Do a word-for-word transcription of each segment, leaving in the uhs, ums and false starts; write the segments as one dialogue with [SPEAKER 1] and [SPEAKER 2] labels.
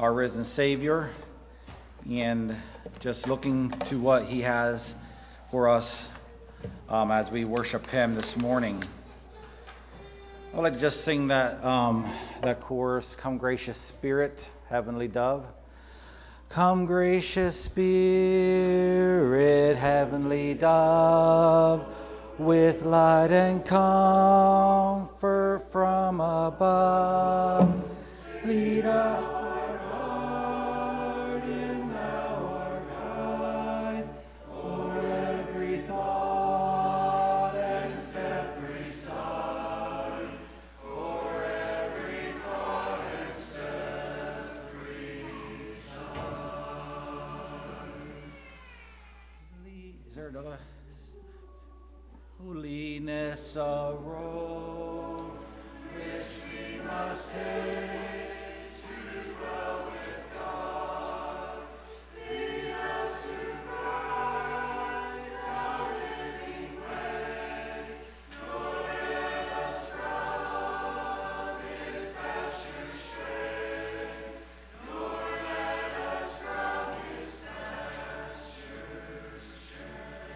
[SPEAKER 1] our risen Savior and just looking to what He has for us um, as we worship Him this morning. I'd like to just sing that um, that chorus, "Come gracious Spirit, heavenly dove." Come gracious Spirit, heavenly dove, with light and comfort from above. Lead us toward pardon, thou art guide, o'er every thought and step preside, o'er every thought and step preside. Is there another? Holiness a road which we must take to dwell with God. Lead us to Christ, our living way, nor let us from His pastures stray, nor let us from His pastures stray.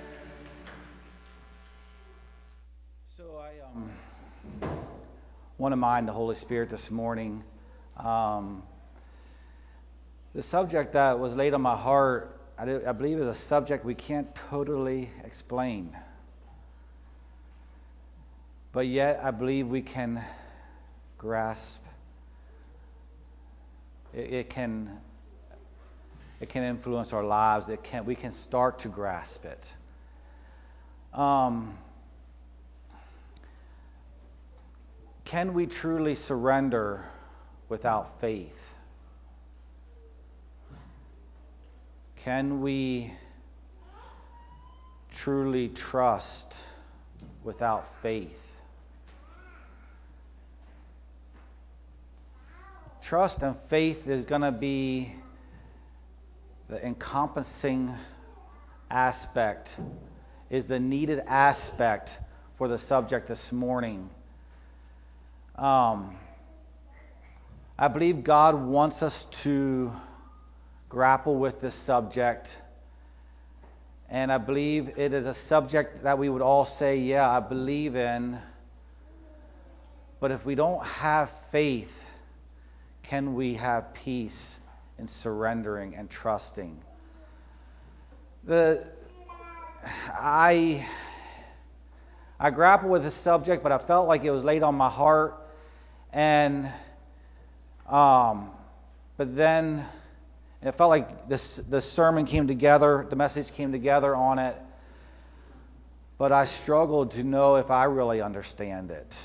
[SPEAKER 1] So I um, want to mind the Holy Spirit this morning. Um, the subject that was laid on my heart, I, do, I believe, is a subject we can't totally explain. But yet, I believe we can grasp. It, it can. It can influence our lives. It can. We can start to grasp it. Um. Can we truly surrender without faith? Can we truly trust without faith? Trust and faith is going to be the encompassing aspect, is the needed aspect for the subject this morning. Um, I believe God wants us to grapple with this subject, and I believe it is a subject that we would all say, yeah, I believe in. But if we don't have faith, can we have peace in surrendering and trusting? The I I grapple with this subject, but I felt like it was laid on my heart. And, um, but then it felt like this, the sermon came together, the message came together on it, but I struggled to know if I really understand it.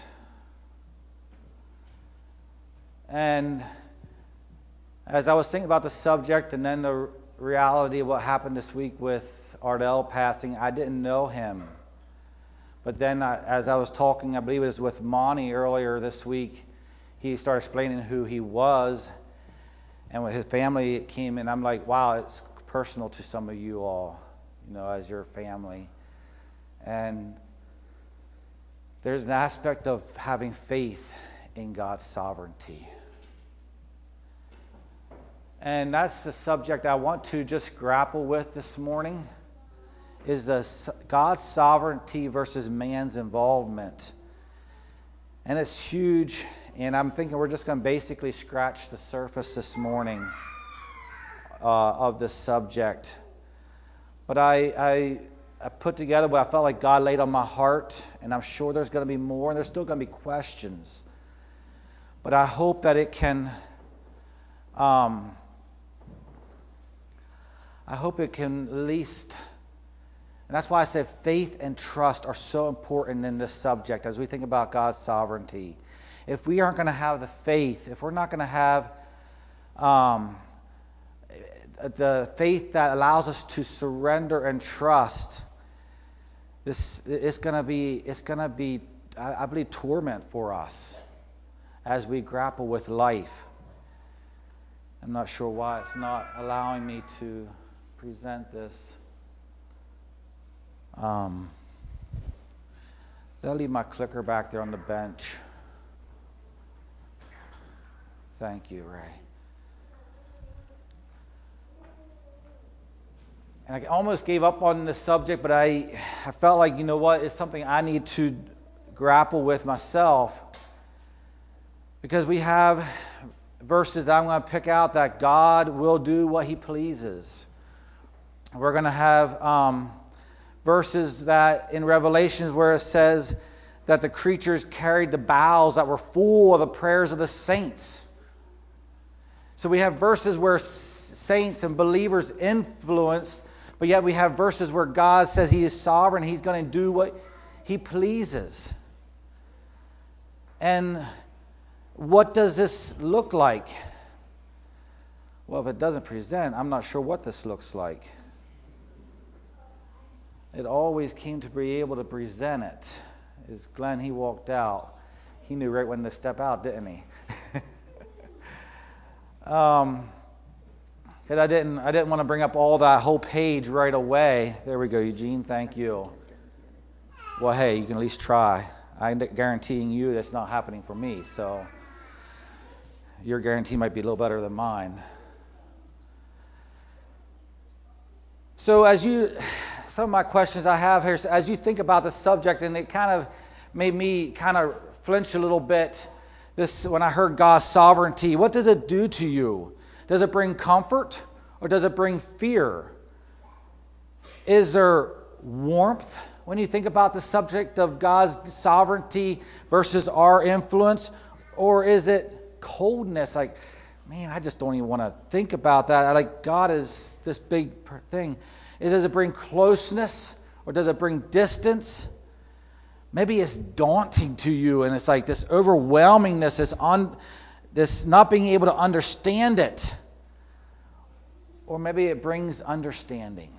[SPEAKER 1] And as I was thinking about the subject and then the reality of what happened this week with Ardell passing, I didn't know him. But then I, as I was talking, I believe it was with Monty earlier this week, he started explaining who he was, and when his family came in, I'm like, wow, it's personal to some of you all, you know, as your family. And there's an aspect of having faith in God's sovereignty. And that's the subject I want to just grapple with this morning, is the God's sovereignty versus man's involvement. And it's huge. And I'm thinking we're just going to basically scratch the surface this morning uh, of this subject. But I, I, I put together what I felt like God laid on my heart, and I'm sure there's going to be more, and there's still going to be questions. But I hope that it can, um, I hope it can at least, and that's why I said faith and trust are so important in this subject as we think about God's sovereignty. If we aren't going to have the faith, if we're not going to have um, the faith that allows us to surrender and trust, this it's going to be it's going to be I, I believe torment for us as we grapple with life. I'm not sure why it's not allowing me to present this. Um, I'll leave my clicker back there on the bench. Thank you, Ray. and I almost gave up on this subject, but I, I felt like, you know what, it's something I need to grapple with myself, because we have verses that I'm going to pick out that God will do what He pleases. We're going to have um, verses that in Revelations where it says that the creatures carried the bowls that were full of the prayers of the saints. So we have verses where saints and believers influence, but yet we have verses where God says He is sovereign. He's going to do what He pleases. And what does this look like? Well, if it doesn't present, I'm not sure what this looks like. It always came to be able to present it. As Glenn, he walked out. He knew right when to step out, didn't he? um, because I didn't, I didn't want to bring up all that whole page right away. There we go, Eugene. Thank you. Well, hey, you can at least try. I'm guaranteeing you that's not happening for me. So your guarantee might be a little better than mine. So as you, some of my questions I have here, as you think about the subject, and it kind of made me kind of flinch a little bit. This when I heard God's sovereignty, what does it do to you? Does it bring comfort or does it bring fear? Is there warmth when you think about the subject of God's sovereignty versus our influence, or is it coldness? Like, man, I just don't even want to think about that. Like, God is this big thing. Does it bring closeness or does it bring distance? Maybe it's daunting to you, and it's like this overwhelmingness, this, un, this not being able to understand it. Or maybe it brings understanding.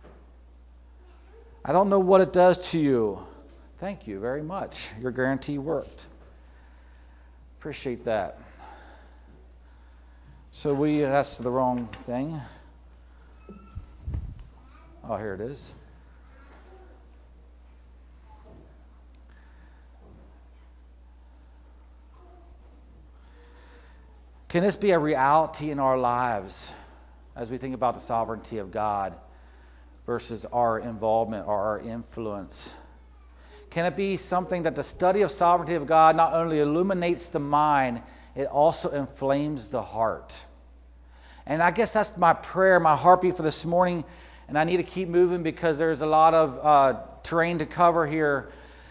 [SPEAKER 1] I don't know what it does to you. Thank you very much. Your guarantee worked. Appreciate that. So we, that's the wrong thing. Oh, here it is. Can this be a reality in our lives as we think about the sovereignty of God versus our involvement or our influence? Can it be something that the study of sovereignty of God not only illuminates the mind, it also inflames the heart? And I guess that's my prayer, my heartbeat for this morning. And I need to keep moving because there's a lot of uh, terrain to cover here.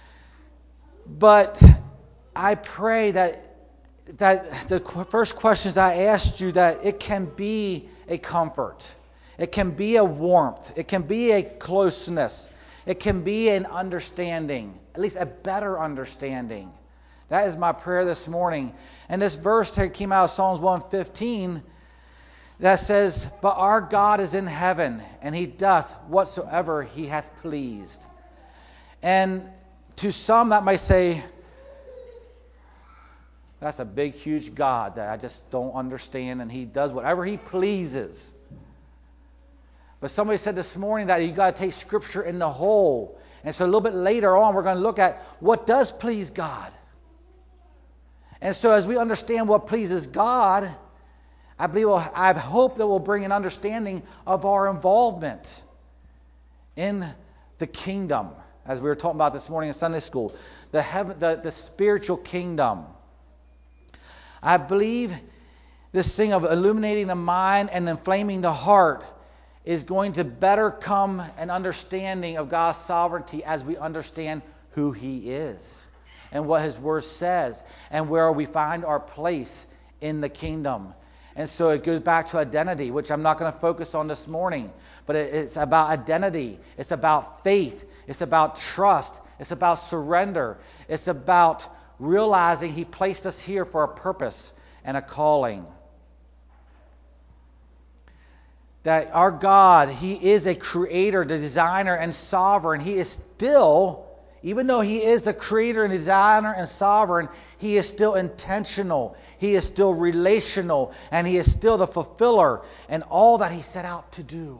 [SPEAKER 1] But I pray that that the first questions I asked you, that it can be a comfort. It can be a warmth. It can be a closeness. It can be an understanding, at least a better understanding. That is my prayer this morning. And this verse that came out of Psalms one fifteen that says, "But our God is in heaven, and He doth whatsoever He hath pleased." And to some that might say, that's a big, huge God that I just don't understand, and He does whatever He pleases. But somebody said this morning that you got to take Scripture in the whole. And so a little bit later on, we're going to look at what does please God. And so as we understand what pleases God, I believe, we'll, I hope that we'll bring an understanding of our involvement in the kingdom, as we were talking about this morning in Sunday school, the heaven, the, the spiritual kingdom. I believe this thing of illuminating the mind and inflaming the heart is going to better come an understanding of God's sovereignty as we understand who He is and what His Word says and where we find our place in the kingdom. And so it goes back to identity, which I'm not going to focus on this morning, but it's about identity. It's about faith. It's about trust. It's about surrender. It's about realizing He placed us here for a purpose and a calling. That our God, He is a creator, the designer, and sovereign. He is still, even though He is the creator and designer and sovereign, He is still intentional. He is still relational. And He is still the fulfiller in all that He set out to do.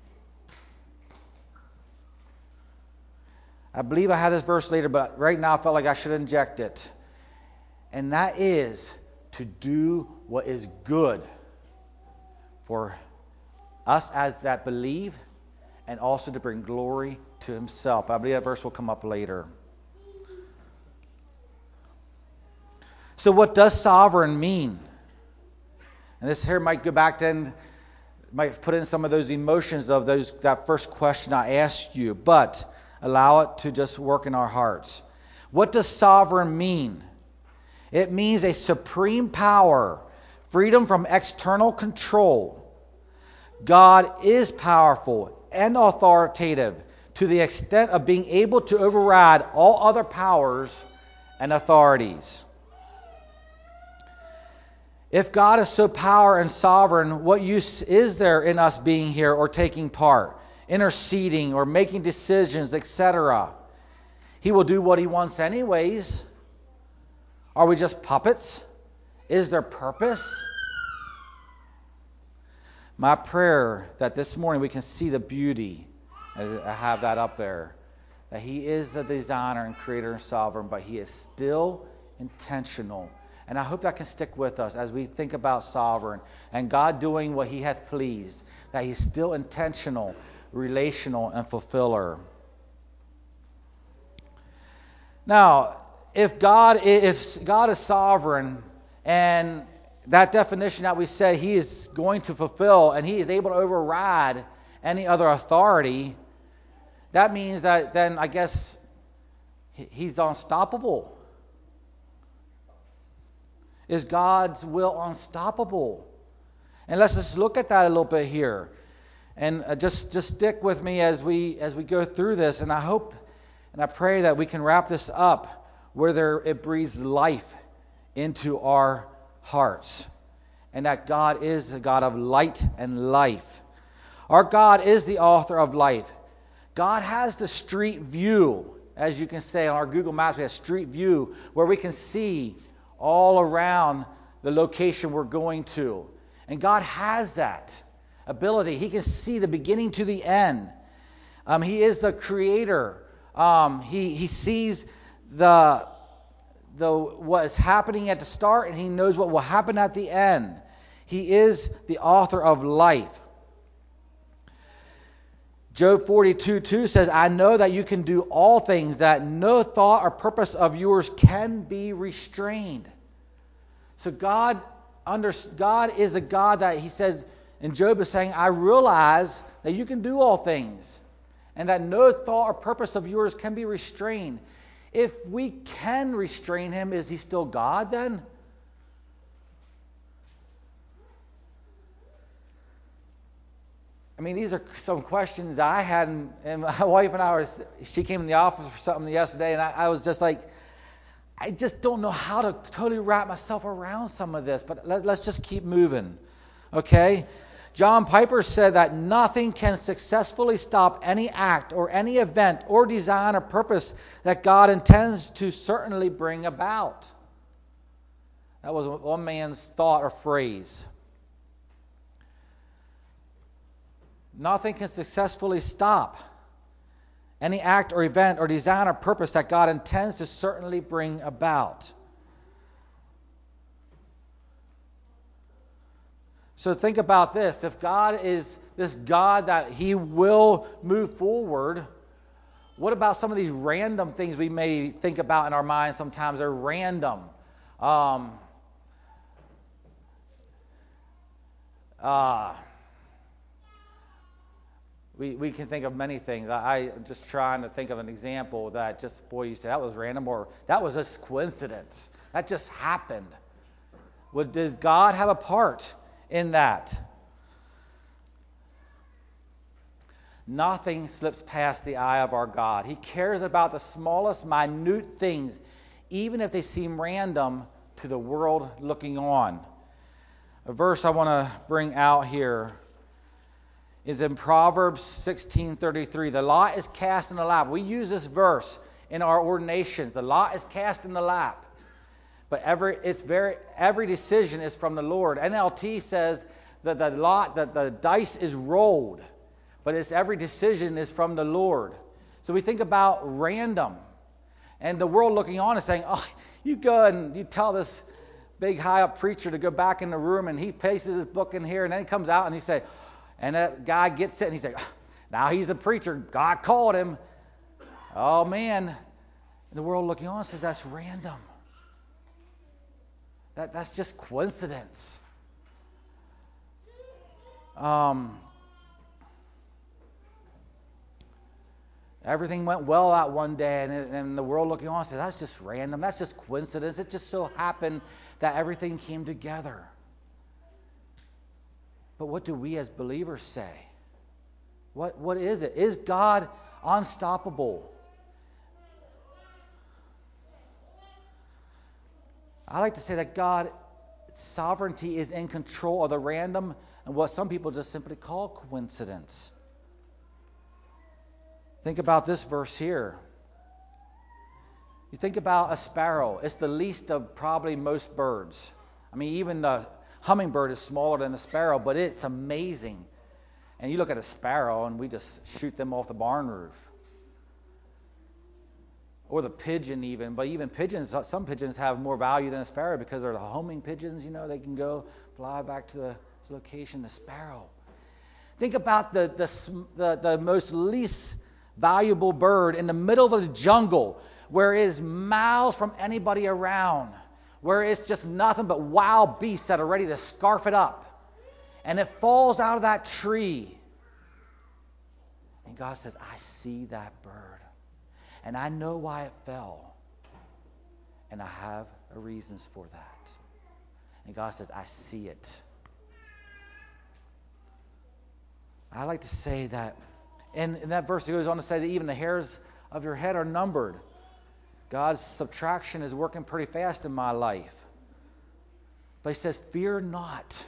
[SPEAKER 1] I believe I have this verse later, but right now I felt like I should inject it. And that is to do what is good for us as that believe and also to bring glory to himself. I believe that verse will come up later. So what does sovereign mean? And this here might go back to, and might put in some of those emotions of those that first question I asked you, but allow it to just work in our hearts. What does sovereign mean? It means a supreme power, freedom from external control. God is powerful and authoritative to the extent of being able to override all other powers and authorities. If God is so powerful and sovereign, what use is there in us being here or taking part, interceding or making decisions, et cetera? He will do what he wants anyways. Are we just puppets? Is there purpose? My prayer that this morning we can see the beauty, I have that up there, that he is the designer and creator and sovereign, but he is still intentional. And I hope that can stick with us as we think about sovereign and God doing what he hath pleased, that he's still intentional, relational, and fulfiller. Now, if God, if God is sovereign, and that definition that we said he is going to fulfill, and he is able to override any other authority, that means that then I guess he's unstoppable. Is God's will unstoppable? And let's just look at that a little bit here, and uh, just just stick with me as we as we go through this. And I hope and I pray that we can wrap this up where there it breathes life into our hearts, and that God is the God of light and life. Our God is the author of life. God has the street view, as you can say on our Google Maps. We have street view where we can see all around the location we're going to. And God has that ability. He can see the beginning to the end. Um, he is the creator. Um, he he sees the the what is happening at the start, and he knows what will happen at the end. He is the author of life. Job forty-two two says, I know that you can do all things, that no thought or purpose of yours can be restrained. So God, under, God is the God that he says, and Job is saying, I realize that you can do all things, and that no thought or purpose of yours can be restrained. If we can restrain him, is he still God then? I mean, these are some questions I had, and, and my wife and I were, she came in the office for something yesterday, and I, I was just like, I just don't know how to totally wrap myself around some of this, but let, let's just keep moving, okay? John Piper said that nothing can successfully stop any act or any event or design or purpose that God intends to certainly bring about. That was one man's thought or phrase. Nothing can successfully stop any act or event or design or purpose that God intends to certainly bring about. So think about this. If God is this God that he will move forward, what about some of these random things we may think about in our minds sometimes? They're random. Um, uh, We we can think of many things. I, I'm just trying to think of an example that just, boy, you say that was random, or that was just coincidence. That just happened. Well, does God have a part in that? Nothing slips past the eye of our God. He cares about the smallest, minute things, even if they seem random to the world looking on. A verse I want to bring out here is in Proverbs sixteen thirty-three. The lot is cast in the lap. We use this verse in our ordinations. The lot is cast in the lap. But every it's very every decision is from the Lord. N L T says that the lot that the dice is rolled, but it's every decision is from the Lord. So we think about random, and the world looking on is saying, "Oh, you go and you tell this big high up preacher to go back in the room, and he paces his book in here, and then he comes out and he say." And that guy gets it, and he's like, Now he's the preacher. God called him. Oh, man. And the world looking on says that's random. That, that's just coincidence. Um, everything went well that one day, and, and the world looking on said that's just random. That's just coincidence. It just so happened that everything came together. But what do we as believers say? What what is it? Is God unstoppable? I like to say that God's sovereignty is in control of the random and what some people just simply call coincidence. Think about this verse here. You think about a sparrow. It's the least of probably most birds. I mean, even the hummingbird is smaller than a sparrow, but it's amazing. And you look at a sparrow, and we just shoot them off the barn roof. Or the pigeon even. But even pigeons, some pigeons have more value than a sparrow because they're the homing pigeons. You know, they can go fly back to the location. The sparrow. Think about the, the, the, the most least valuable bird in the middle of the jungle where it is miles from anybody around, where it's just nothing but wild beasts that are ready to scarf it up. And it falls out of that tree. And God says, I see that bird. And I know why it fell. And I have reasons for that. And God says, I see it. I like to say that, and in that verse it goes on to say that even the hairs of your head are numbered. God's subtraction is working pretty fast in my life. But he says, fear not.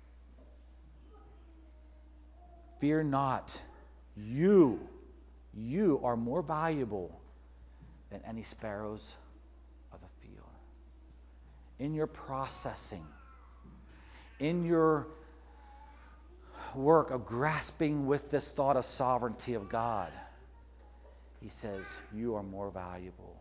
[SPEAKER 1] Fear not. You, you are more valuable than any sparrows of the field. In your processing, in your work of grasping with this thought of sovereignty of God, he says, you are more valuable.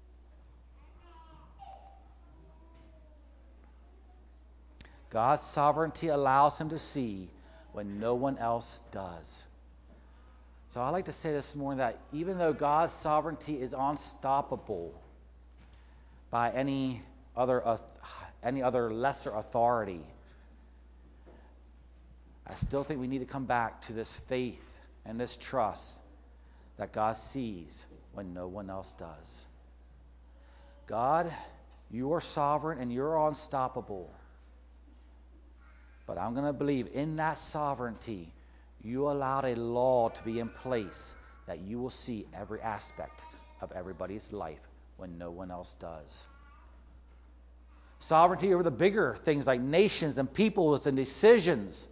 [SPEAKER 1] God's sovereignty allows him to see when no one else does. So I like to say this morning that even though God's sovereignty is unstoppable by any other uh, any other lesser authority, I still think we need to come back to this faith and this trust that God sees when no one else does. God, you are sovereign and you're unstoppable. But I'm going to believe in that sovereignty, you allowed a law to be in place that you will see every aspect of everybody's life when no one else does. Sovereignty over the bigger things like nations and peoples and decisions.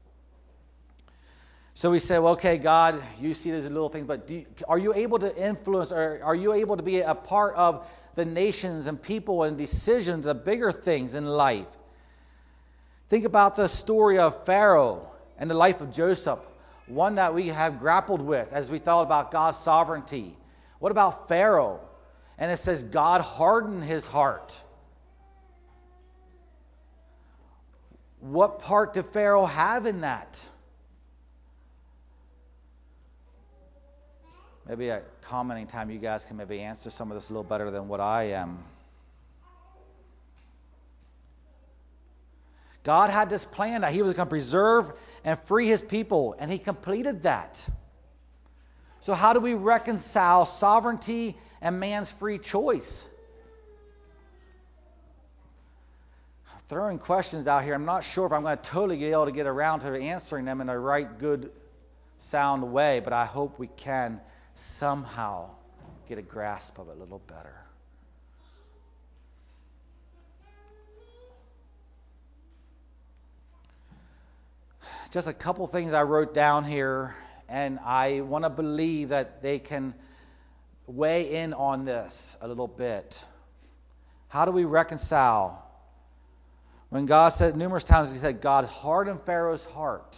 [SPEAKER 1] So we say, well, okay, God, you see these little things, but do you, are you able to influence, or are you able to be a part of the nations and people and decisions, the bigger things in life? Think about the story of Pharaoh and the life of Joseph, one that we have grappled with as we thought about God's sovereignty. What about Pharaoh? And it says God hardened his heart. What part did Pharaoh have in that? Maybe at commenting time you guys can maybe answer some of this a little better than what I am. God had this plan that he was going to preserve and free his people, and he completed that. So how do we reconcile sovereignty and man's free choice? Throwing questions out here, I'm not sure if I'm going to totally be able to get around to answering them in a right, good, sound way, but I hope we can somehow get a grasp of it a little better. Just a couple things I wrote down here, and I want to believe that they can weigh in on this a little bit. How do we reconcile? When God said numerous times, he said, God hardened Pharaoh's heart.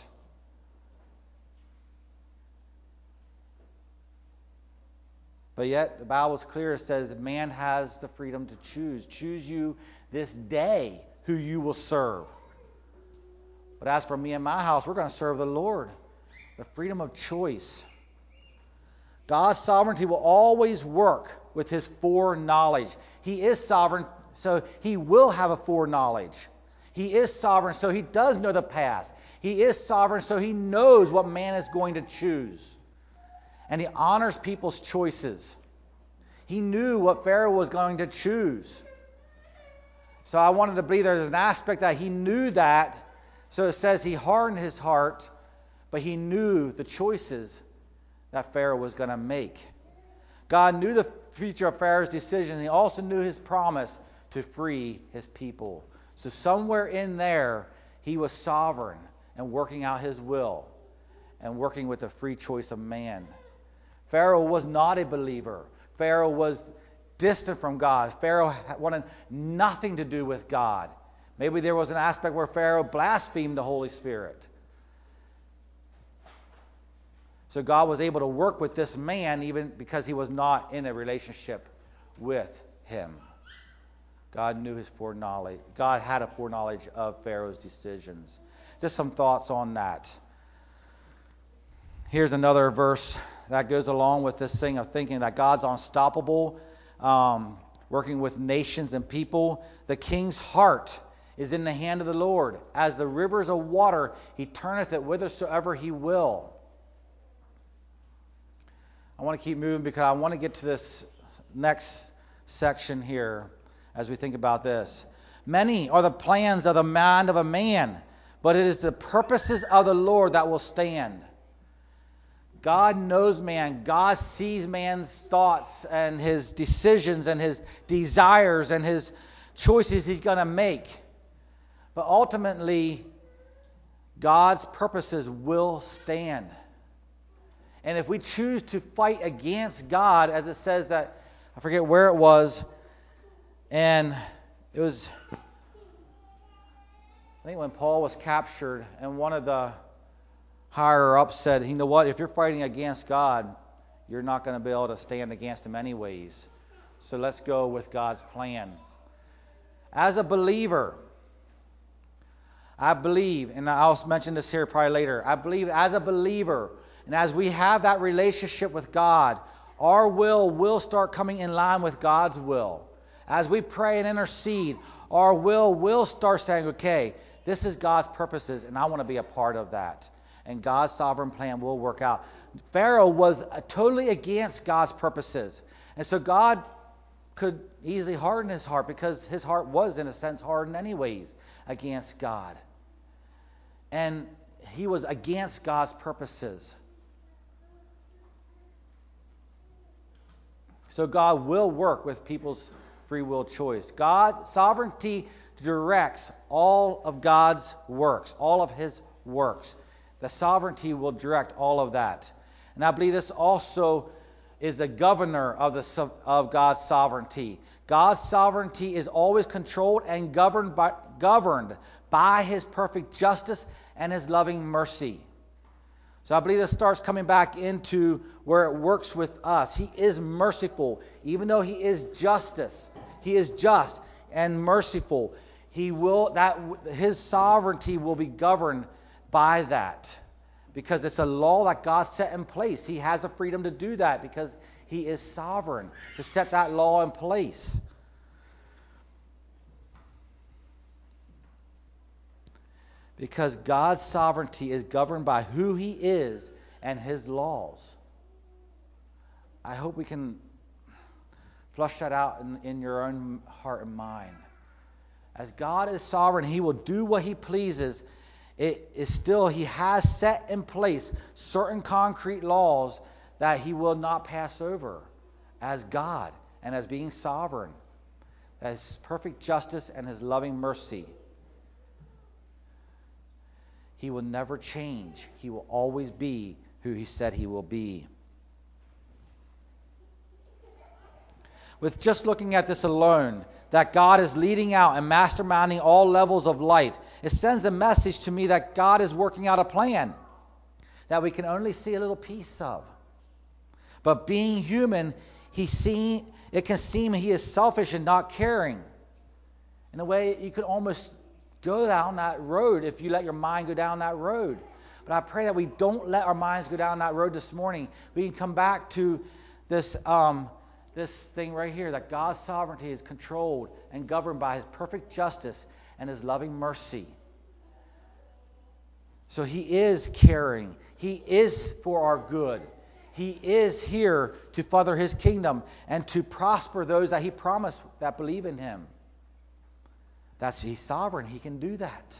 [SPEAKER 1] But yet, the Bible is clear. It says man has the freedom to choose. Choose you this day who you will serve. But as for me and my house, we're going to serve the Lord. the freedom of choice. God's sovereignty will always work with his foreknowledge. He is sovereign, so he will have a foreknowledge. He is sovereign, so he does know the past. He is sovereign, so he knows what man is going to choose. And he honors people's choices. He knew what Pharaoh was going to choose. So I wanted to believe there's an aspect that he knew that. So it says he hardened his heart, but he knew the choices that Pharaoh was going to make. God knew the future of Pharaoh's decision. He also knew his promise to free his people. So somewhere in there, he was sovereign and working out his will and working with the free choice of man. Pharaoh was not a believer. Pharaoh was distant from God. Pharaoh wanted nothing to do with God. Maybe there was an aspect where Pharaoh blasphemed the Holy Spirit. So God was able to work with this man even because he was not in a relationship with him. God knew his foreknowledge. God had a foreknowledge of Pharaoh's decisions. Just some thoughts on that. Here's another verse that goes along with this thing of thinking that God's unstoppable, um, working with nations and people. The king's heart is in the hand of the Lord. As the rivers of water, he turneth it whithersoever he will. I want to keep moving because I want to get to this next section here as we think about this. Many are the plans of the mind of a man, but it is the purposes of the Lord that will stand. God knows man. God sees man's thoughts and his decisions and his desires and his choices he's going to make. But ultimately, God's purposes will stand. And if we choose to fight against God, as it says that, I forget where it was, and it was, I think when Paul was captured, and one of the higher ups said, you know what, if you're fighting against God, you're not going to be able to stand against him anyways. So let's go with God's plan. As a believer, I believe, and I'll mention this here probably later, I believe as a believer, and as we have that relationship with God, our will will start coming in line with God's will. As we pray and intercede, our will will start saying, okay, this is God's purposes, and I want to be a part of that. And God's sovereign plan will work out. Pharaoh was totally against God's purposes. And so God could easily harden his heart because his heart was, in a sense, hardened anyways against God. And he was against God's purposes. So God will work with people's free will choice. God, sovereignty directs all of God's works, all of his works. The sovereignty will direct all of that. And I believe this also is the governor of, the, of God's sovereignty. God's sovereignty is always controlled and governed by, governed by his perfect justice and his loving mercy. So I believe this starts coming back into where it works with us. He is merciful, even though he is justice. He is just and merciful. He will that his sovereignty will be governed by that, because it's a law that God set in place. He has the freedom to do that because he is sovereign to set that law in place. Because God's sovereignty is governed by who he is and his laws. I hope we can flush that out in, in your own heart and mind. As God is sovereign, he will do what he pleases. It is still, he has set in place certain concrete laws that he will not pass over as God and as being sovereign. As perfect justice and his loving mercy. He will never change. He will always be who he said he will be. With just looking at this alone, that God is leading out and masterminding all levels of life, it sends a message to me that God is working out a plan that we can only see a little piece of. But being human, he see, it can seem he is selfish and not caring. In a way, you could almost go down that road if you let your mind go down that road. But I pray that we don't let our minds go down that road this morning. We can come back to this um, this thing right here, that God's sovereignty is controlled and governed by his perfect justice and his loving mercy. So he is caring. He is for our good. He is here to further his kingdom and to prosper those that he promised that believe in him. That's he's sovereign. He can do that.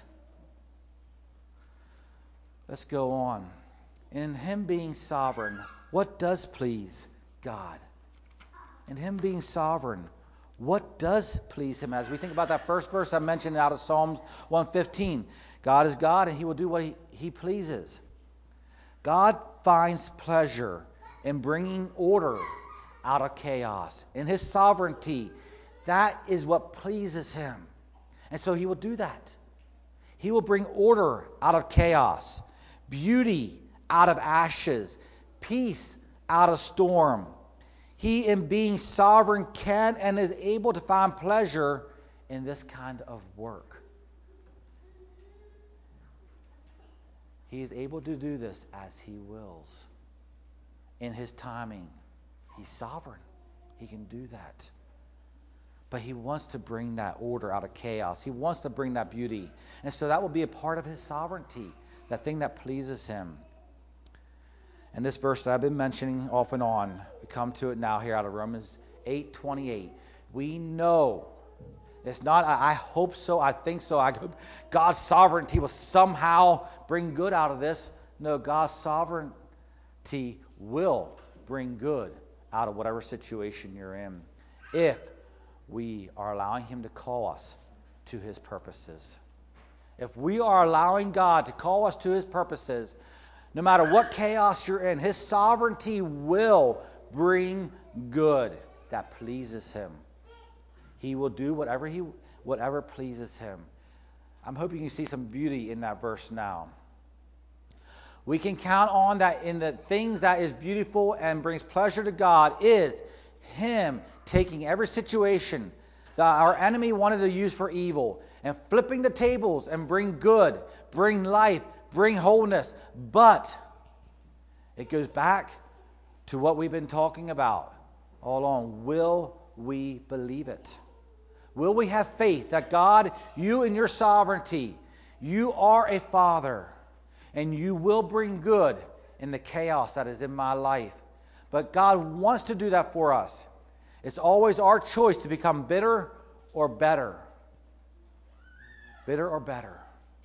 [SPEAKER 1] Let's go on. In him being sovereign, what does please God? In him being sovereign, what does please him? As we think about that first verse I mentioned out of Psalms one fifteen, God is God and he will do what he, he pleases. God finds pleasure in bringing order out of chaos. In his sovereignty, that is what pleases him. And so he will do that. He will bring order out of chaos, beauty out of ashes, peace out of storm. He, in being sovereign, can and is able to find pleasure in this kind of work. He is able to do this as he wills. In his timing, he's sovereign. He can do that. But he wants to bring that order out of chaos. He wants to bring that beauty. And so that will be a part of his sovereignty, that thing that pleases him. And this verse that I've been mentioning off and on, we come to it now here out of Romans eight twenty-eight. We know, it's not, I, I hope so, I think so, I hope God's sovereignty will somehow bring good out of this. No, God's sovereignty will bring good out of whatever situation you're in, if we are allowing him to call us to his purposes. If we are allowing God to call us to his purposes, no matter what chaos you're in, his sovereignty will bring good that pleases him. He will do whatever he whatever pleases him. I'm hoping you see some beauty in that verse now. We can count on that in the things that is beautiful and brings pleasure to God is him taking every situation that our enemy wanted to use for evil and flipping the tables and bring good, bring life, bring wholeness. But it goes back to what we've been talking about all along. Will we believe it? Will we have faith that God, you in your sovereignty, you are a father and you will bring good in the chaos that is in my life. But God wants to do that for us. It's always our choice to become bitter or better. Bitter or better.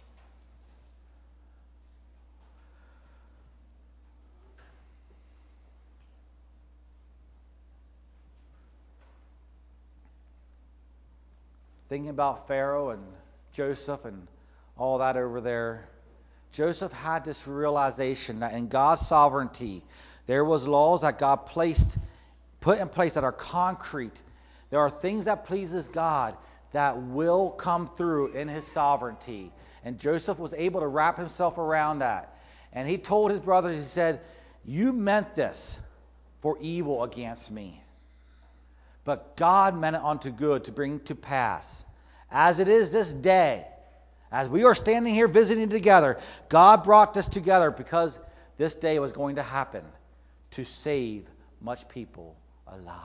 [SPEAKER 1] Thinking about Pharaoh and Joseph and all that over there, Joseph had this realization that in God's sovereignty, there was laws that God placed, put in place that are concrete. There are things that pleases God that will come through in his sovereignty. And Joseph was able to wrap himself around that. And he told his brothers, he said, you meant this for evil against me. But God meant it unto good to bring to pass. As it is this day, as we are standing here visiting together, God brought this together because this day was going to happen to save much people alive.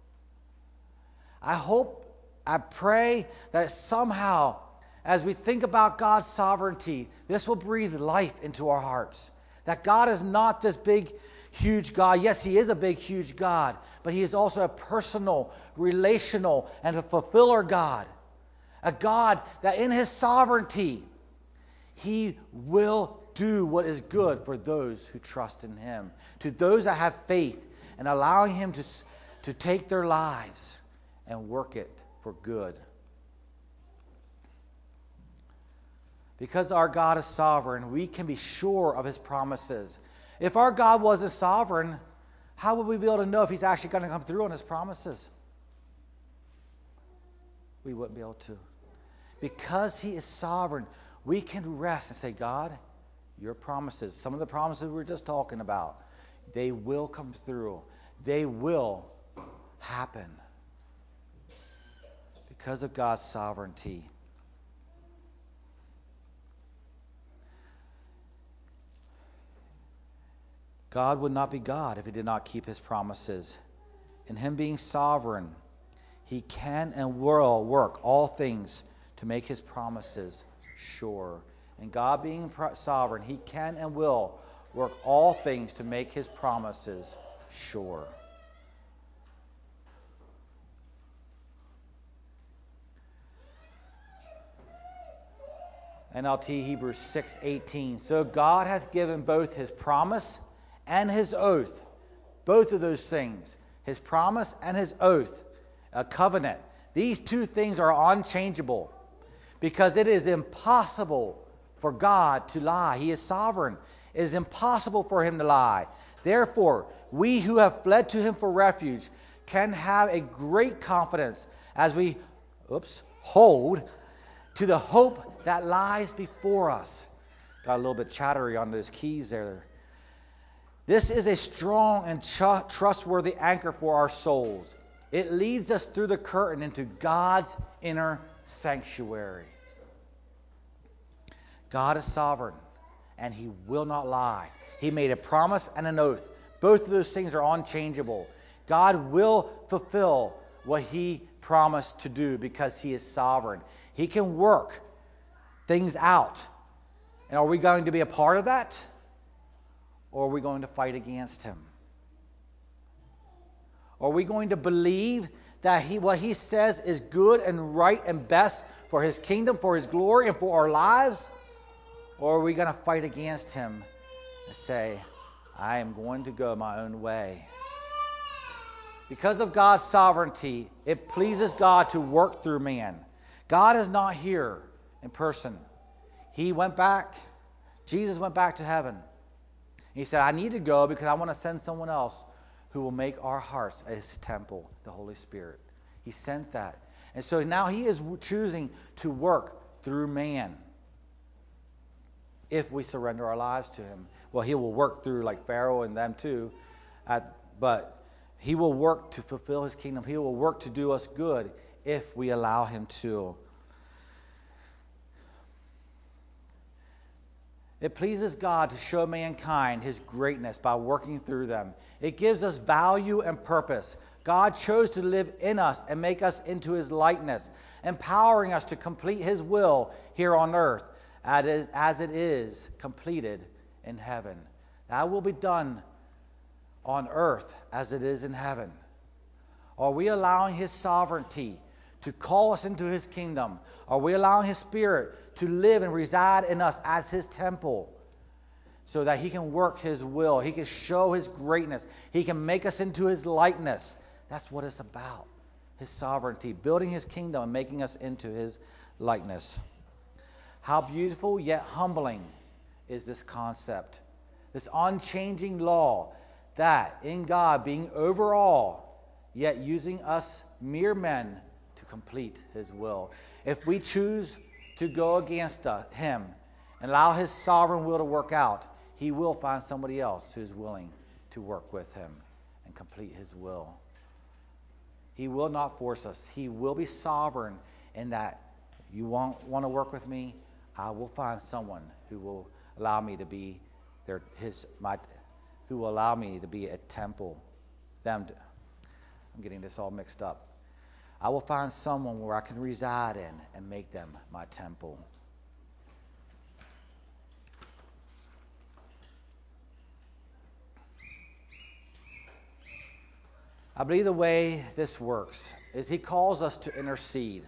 [SPEAKER 1] I hope, I pray that somehow, as we think about God's sovereignty, this will breathe life into our hearts. That God is not this big, huge God. Yes, he is a big, huge God, but he is also a personal, relational, and a fulfiller God. A God that in his sovereignty, he will do what is good for those who trust in him. To those that have faith and allowing him to, to take their lives and work it for good. Because our God is sovereign, we can be sure of his promises. If our God wasn't sovereign, how would we be able to know if he's actually going to come through on his promises? We wouldn't be able to. Because he is sovereign, we can rest and say, God, your promises, some of the promises we were just talking about, they will come through. They will happen. Because of God's sovereignty. God would not be God if he did not keep his promises. In him being sovereign, he can and will work all things to make his promises sure. And God being sovereign, he can and will work all things to make his promises sure. N L T Hebrews six eighteen. So God hath given both his promise and his oath. Both of those things. His promise and his oath. A covenant. These two things are unchangeable. Because it is impossible for God to lie. He is sovereign. It is impossible for him to lie. Therefore, we who have fled to him for refuge can have a great confidence as we oops, hold to the hope that lies before us. Got a little bit chattery on those keys there. This is a strong and tr- trustworthy anchor for our souls. It leads us through the curtain into God's inner sanctuary. God is sovereign, and he will not lie. He made a promise and an oath. Both of those things are unchangeable. God will fulfill what he promised to do because he is sovereign. He can work things out. And are we going to be a part of that? Or are we going to fight against him? Are we going to believe that he, what he says is good and right and best for his kingdom, for his glory, and for our lives? Or are we going to fight against him and say, I am going to go my own way? Because of God's sovereignty, it pleases God to work through man. God is not here in person. He went back. Jesus went back to heaven. He said, I need to go because I want to send someone else who will make our hearts his temple, the Holy Spirit. He sent that. And so now he is choosing to work through man if we surrender our lives to him. Well, he will work through like Pharaoh and them too, at, but he will work to fulfill his kingdom. He will work to do us good if we allow him to. It pleases God to show mankind his greatness by working through them. It gives us value and purpose. God chose to live in us and make us into his likeness, empowering us to complete his will here on earth as it is completed in heaven. That will be done on earth as it is in heaven. Are we allowing his sovereignty to call us into his kingdom? Are we allowing his Spirit to live and reside in us as his temple so that he can work his will? He can show his greatness. He can make us into his likeness. That's what it's about. His sovereignty, building his kingdom and making us into his likeness. How beautiful yet humbling is this concept. This unchanging law that in God being over all, yet using us mere men to complete his will. If we choose to go against uh, him and allow his sovereign will to work out, he will find somebody else who's willing to work with him and complete his will. He will not force us. He will be sovereign in that you want, want to work with me, I will find someone who will allow me to be their his my who will allow me to be a temple. Them to, I'm getting this all mixed up. I will find someone where I can reside in and make them my temple. I believe the way this works is he calls us to intercede,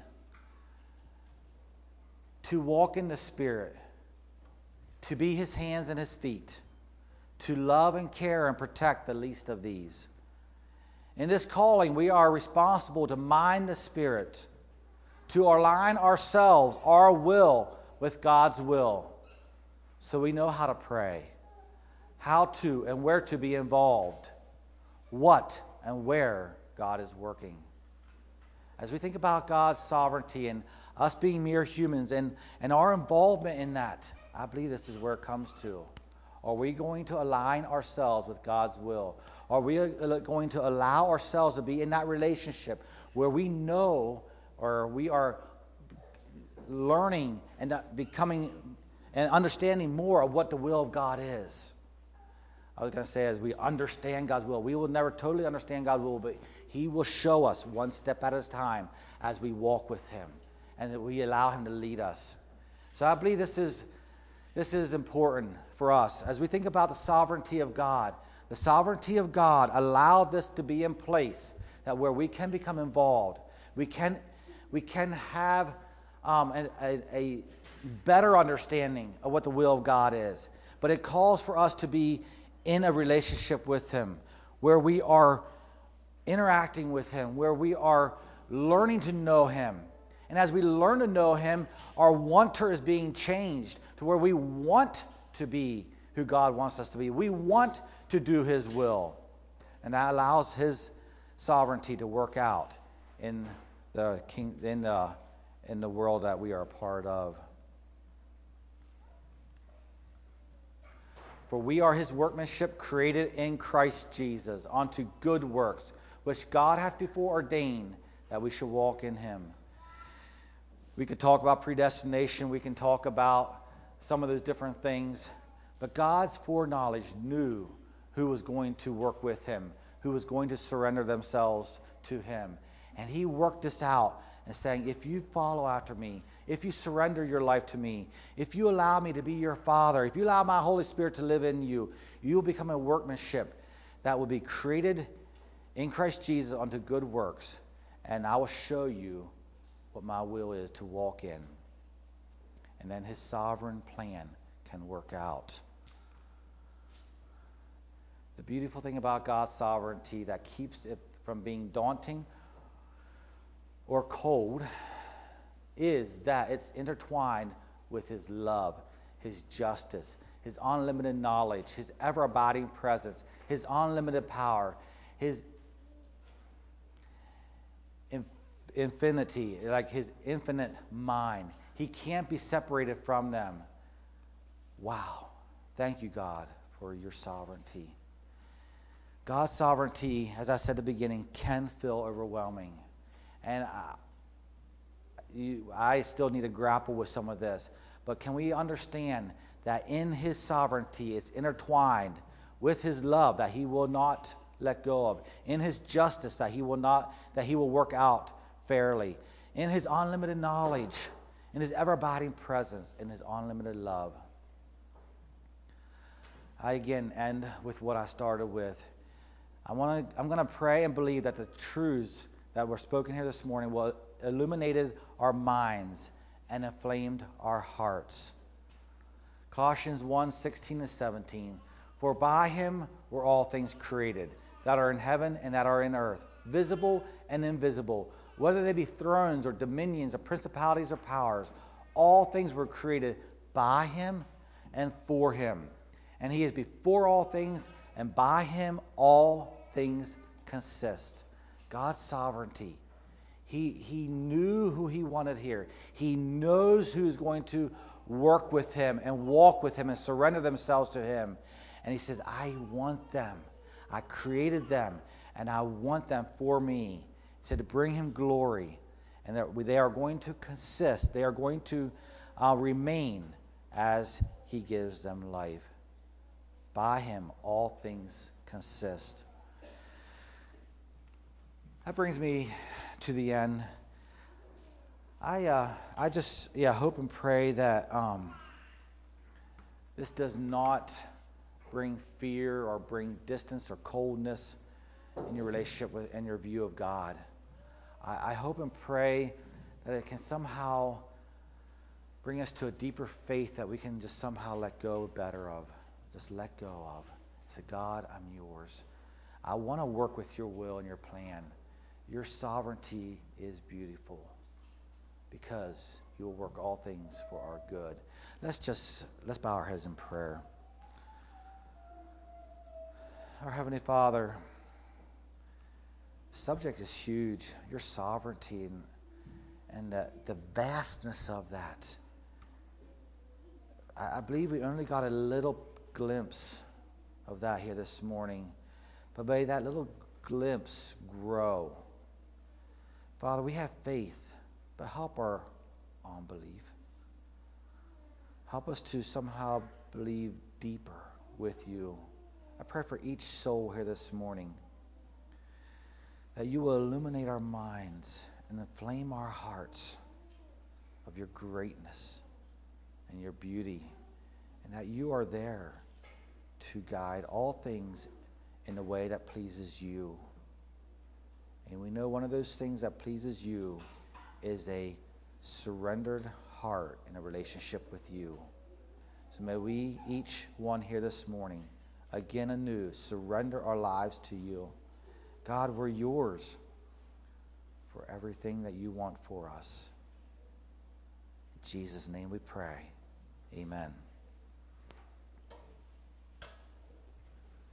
[SPEAKER 1] to walk in the Spirit, to be his hands and his feet, to love and care and protect the least of these. In this calling, we are responsible to mind the Spirit, to align ourselves, our will, with God's will, so we know how to pray, how to and where to be involved, what and where God is working. As we think about God's sovereignty and us being mere humans and, and our involvement in that, I believe this is where it comes to. Are we going to align ourselves with God's will? Are we going to allow ourselves to be in that relationship where we know or we are learning and becoming and understanding more of what the will of God is? I was going to say, as we understand God's will, we will never totally understand God's will, but He will show us one step at a time as we walk with Him, and that we allow Him to lead us. So I believe this is this is important for us as we think about the sovereignty of God. The sovereignty of God allowed this to be in place, that where we can become involved, we can we can have um, a, a, a better understanding of what the will of God is. But it calls for us to be in a relationship with Him, where we are interacting with Him, where we are learning to know Him. And as we learn to know Him, our wanter is being changed to where we want to be who God wants us to be. We want to do His will. And that allows His sovereignty to work out in the king, in the, in the world that we are a part of. For we are His workmanship, created in Christ Jesus, unto good works, which God hath before ordained that we should walk in Him. We could talk about predestination. We can talk about some of those different things. But God's foreknowledge knew who was going to work with Him, who was going to surrender themselves to Him. And He worked this out and saying, if you follow after me, if you surrender your life to me, if you allow me to be your Father, if you allow my Holy Spirit to live in you, you will become a workmanship that will be created in Christ Jesus unto good works. And I will show you what my will is to walk in. And then His sovereign plan can work out. The beautiful thing about God's sovereignty that keeps it from being daunting or cold is that it's intertwined with His love, His justice, His unlimited knowledge, His ever-abiding presence, His unlimited power, His in, infinity, like His infinite mind. He can't be separated from them. Wow. Thank you, God, for your sovereignty. God's sovereignty, as I said at the beginning, can feel overwhelming. And I, you, I still need to grapple with some of this. But can we understand that in His sovereignty it's intertwined with His love that He will not let go of, in His justice that He will not, that He will work out fairly, in His unlimited knowledge, in His ever-abiding presence, in His unlimited love. I again end with what I started with. I want to. I'm going to pray and believe that the truths that were spoken here this morning will illuminated our minds and inflamed our hearts. Colossians one, sixteen to seventeen. For by Him were all things created, that are in heaven and that are in earth, visible and invisible, whether they be thrones or dominions or principalities or powers. All things were created by Him and for Him. And He is before all things, and by Him all things consist. God's sovereignty. He, he knew who He wanted here. He knows who's going to work with Him and walk with Him and surrender themselves to Him. And He says, I want them. I created them, and I want them for me. He said to bring Him glory. And that they are going to consist. They are going to uh, remain as He gives them life. By Him all things consist. That brings me to the end. I uh, I just yeah hope and pray that um, this does not bring fear or bring distance or coldness in your relationship with and your view of God. I, I hope and pray that it can somehow bring us to a deeper faith that we can just somehow let go better of. Just let go of. Say, God, I'm yours. I want to work with your will and your plan. Your sovereignty is beautiful because you will work all things for our good. Let's just, let's bow our heads in prayer. Our Heavenly Father, the subject is huge. Your sovereignty and, and the, the vastness of that. I, I believe we only got a little glimpse of that here this morning. But may that little glimpse grow. Father, we have faith, but help our unbelief. Help us to somehow believe deeper with you I pray for each soul here this morning that you will illuminate our minds and inflame our hearts of your greatness and your beauty, and that you are there to guide all things in a way that pleases you. And we know one of those things that pleases you is a surrendered heart in a relationship with you. So may we, each one here this morning, again anew, surrender our lives to you. God, we're yours for everything that you want for us. In Jesus' name we pray. Amen.